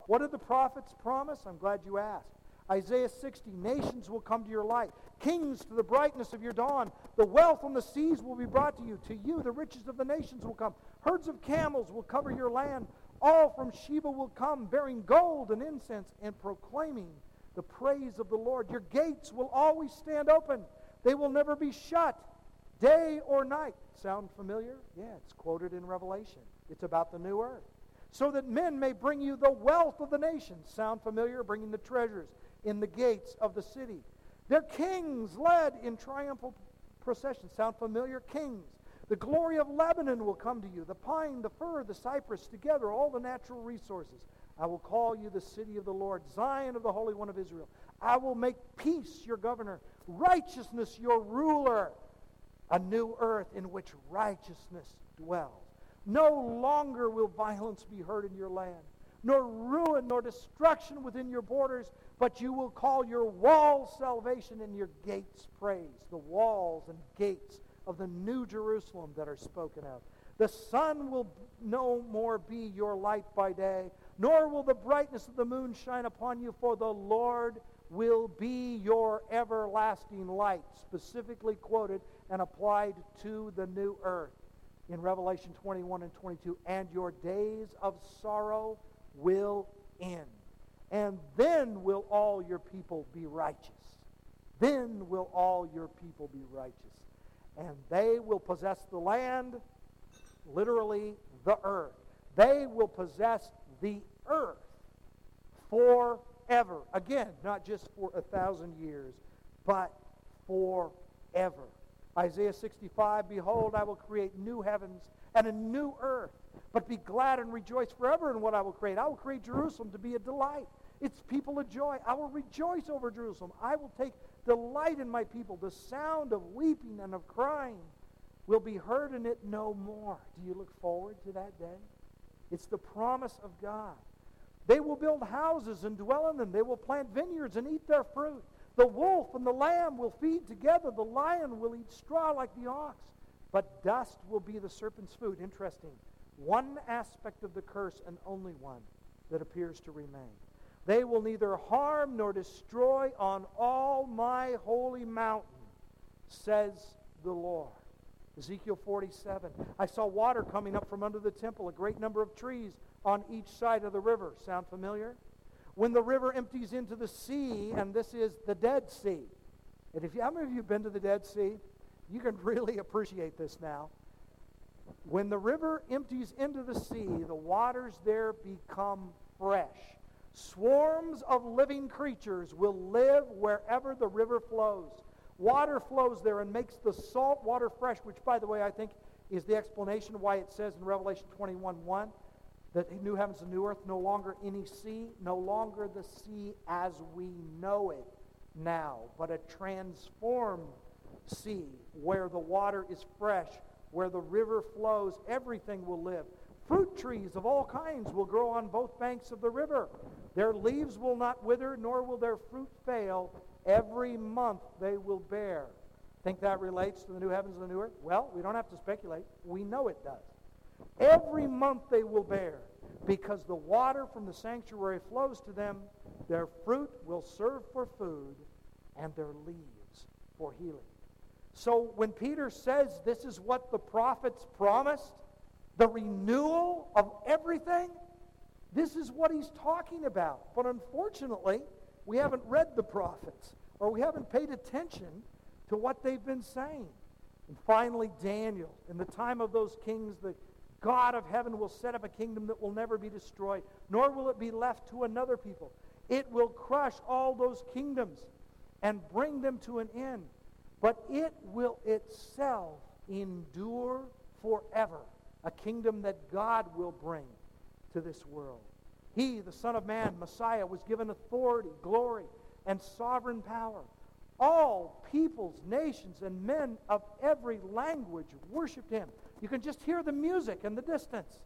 What did the prophets promise? I'm glad you asked. Isaiah 60, nations will come to your light, kings to the brightness of your dawn. The wealth on the seas will be brought to you. To you the riches of the nations will come. Herds of camels will cover your land. All from Sheba will come, bearing gold and incense and proclaiming the praise of the Lord. Your gates will always stand open. They will never be shut, day or night. Sound familiar? Yeah, it's quoted in Revelation. It's about the new earth. So that men may bring you the wealth of the nations. Sound familiar? Bringing the treasures in the gates of the city. Their kings led in triumphal procession. Sound familiar? Kings. The glory of Lebanon will come to you. The pine, the fir, the cypress, together, all the natural resources. I will call you the city of the Lord, Zion of the Holy One of Israel. I will make peace your governor, righteousness your ruler, a new earth in which righteousness dwells. No longer will violence be heard in your land, nor ruin nor destruction within your borders, but you will call your walls salvation and your gates praise. The walls and gates of the new Jerusalem that are spoken of. The sun will no more be your light by day, nor will the brightness of the moon shine upon you, for the Lord will be your everlasting light, specifically quoted and applied to the new earth in Revelation 21 and 22. And your days of sorrow will end. And then will all your people be righteous. Then will all your people be righteous. And they will possess the land, literally the earth. They will possess the earth forever. Again, not just for 1,000 years, but forever. Isaiah 65, behold, I will create new heavens and a new earth. But be glad and rejoice forever in what I will create. I will create Jerusalem to be a delight, its people a joy. I will rejoice over Jerusalem. I will take delight in my people. The sound of weeping and of crying will be heard in it no more. Do you look forward to that day? It's the promise of God. They will build houses and dwell in them. They will plant vineyards and eat their fruit. The wolf and the lamb will feed together. The lion will eat straw like the ox. But dust will be the serpent's food. Interesting. One aspect of the curse, and only one, that appears to remain. They will neither harm nor destroy on all my holy mountain, says the Lord. Ezekiel 47. I saw water coming up from under the temple, a great number of trees on each side of the river. Sound familiar? When the river empties into the sea, and this is the Dead Sea. And how many of you have been to the Dead Sea? You can really appreciate this now. When the river empties into the sea, the waters there become fresh. Swarms of living creatures will live wherever the river flows. Water flows there and makes the salt water fresh, which, by the way, I think is the explanation why it says in Revelation 21:1 that new heavens and new earth, no longer any sea, no longer the sea as we know it now, but a transformed sea where the water is fresh, where the river flows, everything will live. Fruit trees of all kinds will grow on both banks of the river. Their leaves will not wither, nor will their fruit fail. Every month they will bear. Think that relates to the new heavens and the new earth? Well, we don't have to speculate. We know it does. Every month they will bear, because the water from the sanctuary flows to them. Their fruit will serve for food, and their leaves for healing. So when Peter says this is what the prophets promised, the renewal of everything, this is what he's talking about. But unfortunately, we haven't read the prophets, or we haven't paid attention to what they've been saying. And finally, Daniel, in the time of those kings, the God of heaven will set up a kingdom that will never be destroyed, nor will it be left to another people. It will crush all those kingdoms and bring them to an end. But it will itself endure forever, a kingdom that God will bring to this world. He, the Son of Man, Messiah, was given authority, glory, and sovereign power. All peoples, nations, and men of every language worshiped him. You can just hear the music in the distance.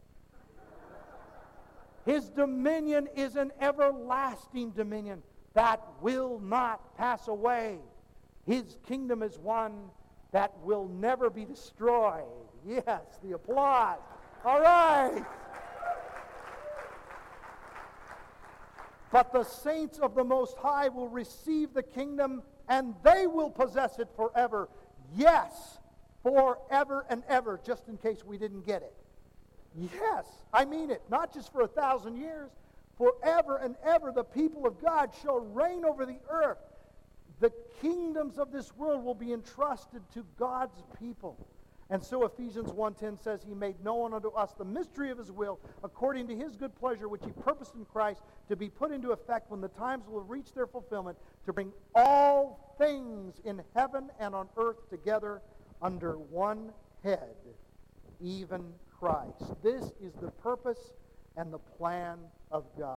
His dominion is an everlasting dominion that will not pass away. His kingdom is one that will never be destroyed. Yes, the applause. All right. But the saints of the Most High will receive the kingdom, and they will possess it forever. Yes, forever and ever, just in case we didn't get it. Yes, I mean it. Not just for 1,000 years. Forever and ever, the people of God shall reign over the earth. The kingdoms of this world will be entrusted to God's people. And so Ephesians 1:10 says, He made known unto us the mystery of His will, according to His good pleasure, which He purposed in Christ, to be put into effect when the times will reach their fulfillment, to bring all things in heaven and on earth together under one head, even Christ. This is the purpose and the plan of God.